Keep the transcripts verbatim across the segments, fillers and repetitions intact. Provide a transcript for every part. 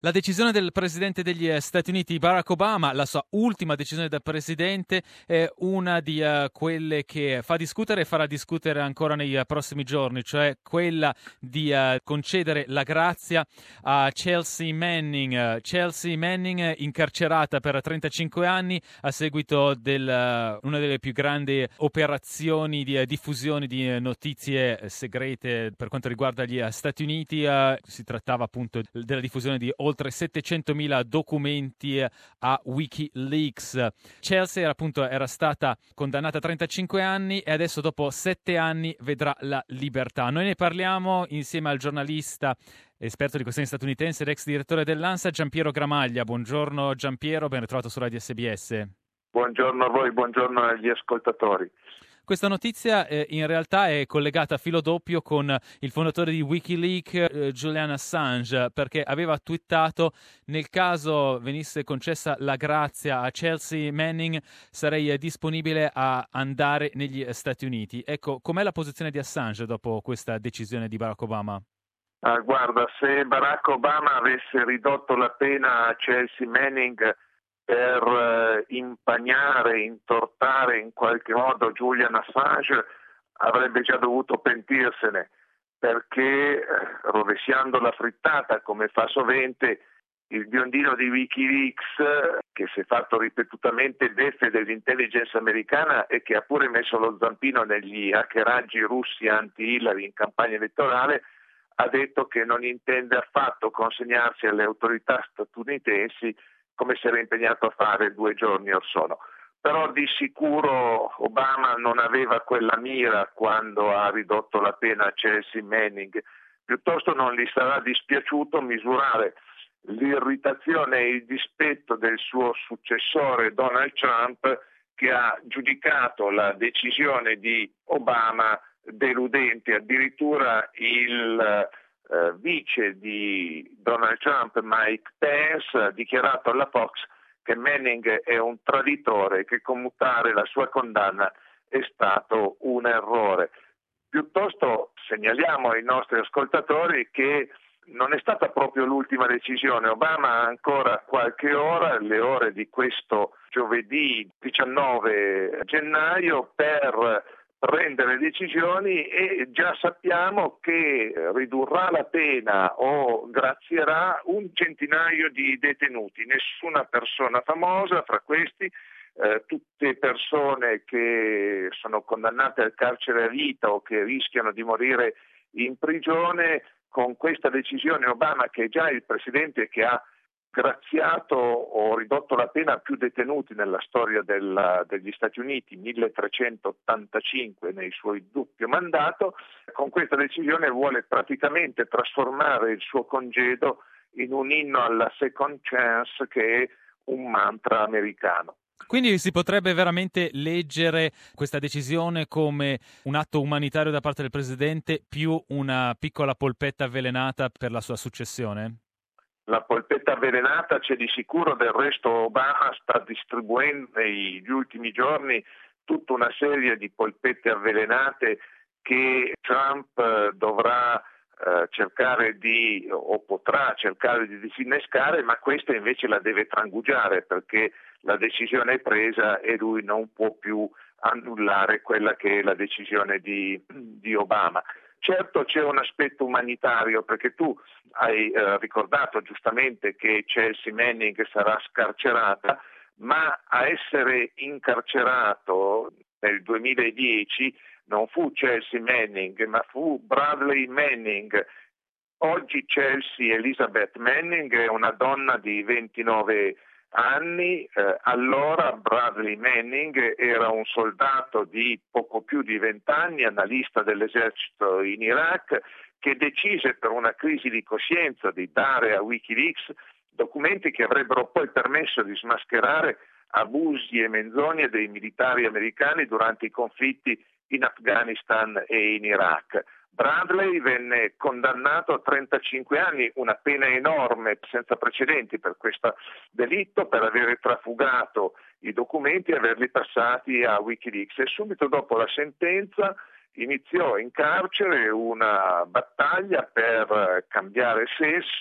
La decisione del presidente degli Stati Uniti Barack Obama, la sua ultima decisione da presidente, è una di uh, quelle che fa discutere e farà discutere ancora nei uh, prossimi giorni, cioè quella di uh, concedere la grazia a Chelsea Manning. Uh, Chelsea Manning incarcerata per trentacinque anni a seguito di uh, una delle più grandi operazioni di uh, diffusione di uh, notizie segrete per quanto riguarda gli uh, Stati Uniti. Uh, si trattava appunto della diffusione di oltre settecentomila documenti a Wikileaks. Chelsea appunto era stata condannata a trentacinque anni e adesso dopo sette anni vedrà la libertà. Noi ne parliamo insieme al giornalista esperto di questioni statunitensi ed ex direttore dell'ANSA Giampiero Gramaglia. Buongiorno Giampiero, ben ritrovato su Radio S B S. Buongiorno a voi, buongiorno agli ascoltatori. Questa notizia eh, in realtà è collegata a filo doppio con il fondatore di Wikileaks, eh, Julian Assange, perché aveva twittato: nel caso venisse concessa la grazia a Chelsea Manning sarei eh, disponibile a andare negli Stati Uniti. Ecco, com'è la posizione di Assange dopo questa decisione di Barack Obama? Ah, guarda, se Barack Obama avesse ridotto la pena a Chelsea Manning per eh, impagnare, intortare in qualche modo Julian Assange, avrebbe già dovuto pentirsene, perché eh, rovesciando la frittata, come fa sovente, il biondino di Wikileaks, eh, che si è fatto ripetutamente beffe dell'intelligence americana e che ha pure messo lo zampino negli hackeraggi russi anti-Hillary in campagna elettorale, ha detto che non intende affatto consegnarsi alle autorità statunitensi come si era impegnato a fare due giorni or sono. Però di sicuro Obama non aveva quella mira quando ha ridotto la pena a Chelsea Manning. Piuttosto non gli sarà dispiaciuto misurare l'irritazione e il dispetto del suo successore Donald Trump, che ha giudicato la decisione di Obama deludente. Addirittura il Uh, vice di Donald Trump, Mike Pence, ha dichiarato alla Fox che Manning è un traditore e che commutare la sua condanna è stato un errore. Piuttosto segnaliamo ai nostri ascoltatori che non è stata proprio l'ultima decisione. Obama ha ancora qualche ora, le ore di questo giovedì diciannove gennaio, per prendere decisioni, e già sappiamo che ridurrà la pena o grazierà un centinaio di detenuti, nessuna persona famosa fra questi, eh, tutte persone che sono condannate al carcere a vita o che rischiano di morire in prigione. Con questa decisione Obama, che è già il presidente che ha graziato o ridotto la pena a più detenuti nella storia della, degli Stati Uniti, milletrecentottantacinque nei suoi doppio mandato, con questa decisione vuole praticamente trasformare il suo congedo in un inno alla second chance, che è un mantra americano. Quindi si potrebbe veramente leggere questa decisione come un atto umanitario da parte del presidente più una piccola polpetta avvelenata per la sua successione? La polpetta avvelenata c'è di sicuro, del resto Obama sta distribuendo negli ultimi giorni tutta una serie di polpette avvelenate che Trump dovrà eh, cercare di, o potrà cercare di disinnescare, ma questa invece la deve trangugiare, perché la decisione è presa e lui non può più annullare quella che è la decisione di, di Obama. Certo c'è un aspetto umanitario, perché tu hai eh, ricordato giustamente che Chelsea Manning sarà scarcerata, ma a essere incarcerato nel duemiladieci non fu Chelsea Manning, ma fu Bradley Manning. Oggi Chelsea Elizabeth Manning è una donna di ventinove anni, eh, allora Bradley Manning era un soldato di poco più di vent'anni, analista dell'esercito in Iraq, che decise per una crisi di coscienza di dare a Wikileaks documenti che avrebbero poi permesso di smascherare abusi e menzogne dei militari americani durante i conflitti in Afghanistan e in Iraq. Bradley venne condannato a trentacinque anni, una pena enorme, senza precedenti per questo delitto, per aver trafugato i documenti e averli passati a Wikileaks. E subito dopo la sentenza iniziò in carcere una battaglia per cambiare sesso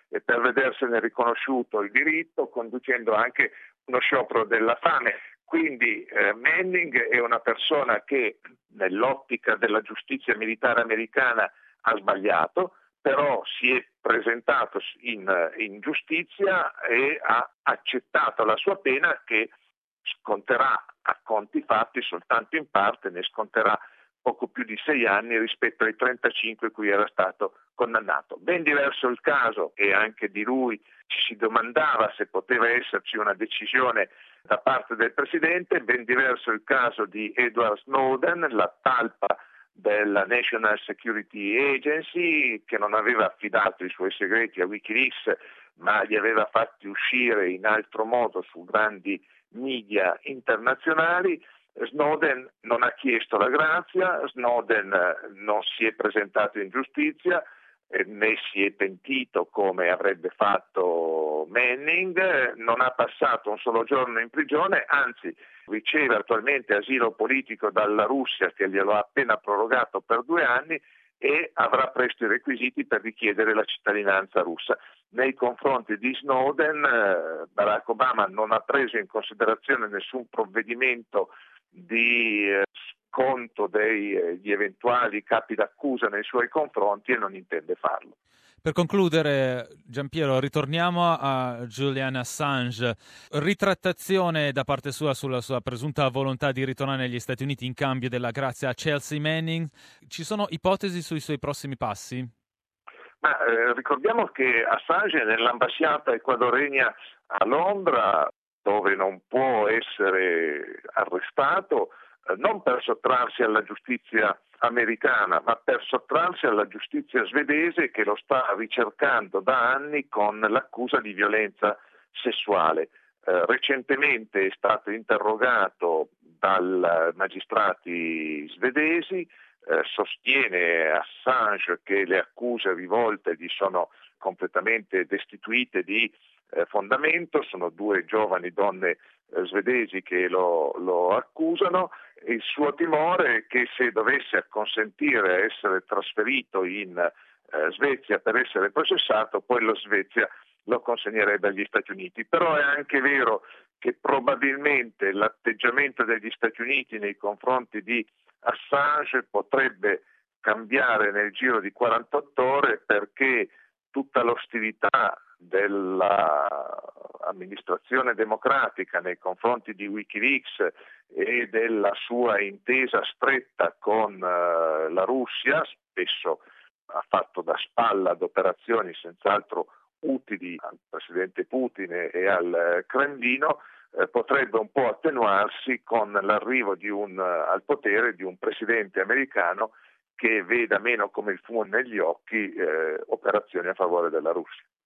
e per vedersene riconosciuto il diritto, conducendo anche uno sciopero della fame. Quindi eh, Manning è una persona che nell'ottica della giustizia militare americana ha sbagliato, però si è presentato in, in giustizia e ha accettato la sua pena, che sconterà a conti fatti soltanto in parte, ne sconterà poco più di sei anni rispetto ai trentacinque cui era stato condannato. Ben diverso il caso, e anche di lui ci si domandava se poteva esserci una decisione da parte del Presidente, ben diverso il caso di Edward Snowden, la talpa della National Security Agency, che non aveva affidato i suoi segreti a Wikileaks, ma li aveva fatti uscire in altro modo su grandi media internazionali. Snowden non ha chiesto la grazia, Snowden non si è presentato in giustizia, né si è pentito come avrebbe fatto Manning, non ha passato un solo giorno in prigione, anzi riceve attualmente asilo politico dalla Russia, che glielo ha appena prorogato per due anni, e avrà presto i requisiti per richiedere la cittadinanza russa. Nei confronti di Snowden, Barack Obama non ha preso in considerazione nessun provvedimento di sconto degli eventuali capi d'accusa nei suoi confronti e non intende farlo. Per concludere, Giampiero, ritorniamo a Julian Assange. Ritrattazione da parte sua sulla sua presunta volontà di ritornare negli Stati Uniti in cambio della grazia a Chelsea Manning. Ci sono ipotesi sui suoi prossimi passi? Ma, eh, ricordiamo che Assange è nell'ambasciata ecuadoregna a Londra, dove non può essere arrestato, eh, non per sottrarsi alla giustizia americana, ma per sottrarsi alla giustizia svedese, che lo sta ricercando da anni con l'accusa di violenza sessuale. Eh, recentemente è stato interrogato dai magistrati svedesi, eh, sostiene Assange che le accuse rivolte gli sono completamente destituite di eh, fondamento, sono due giovani donne eh, svedesi che lo, lo accusano. Il suo timore è che se dovesse acconsentire a essere trasferito in eh, Svezia per essere processato, poi lo Svezia lo consegnerebbe agli Stati Uniti. Però è anche vero che probabilmente l'atteggiamento degli Stati Uniti nei confronti di Assange potrebbe cambiare nel giro di quarantotto ore, perché tutta l'ostilità dell'amministrazione democratica nei confronti di Wikileaks e della sua intesa stretta con uh, la Russia, spesso ha fatto da spalla ad operazioni senz'altro utili al presidente Putin e al Cremlino, eh, potrebbe un po' attenuarsi con l'arrivo di un, uh, al potere di un presidente americano che veda meno come il fumo negli occhi eh, operazioni a favore della Russia.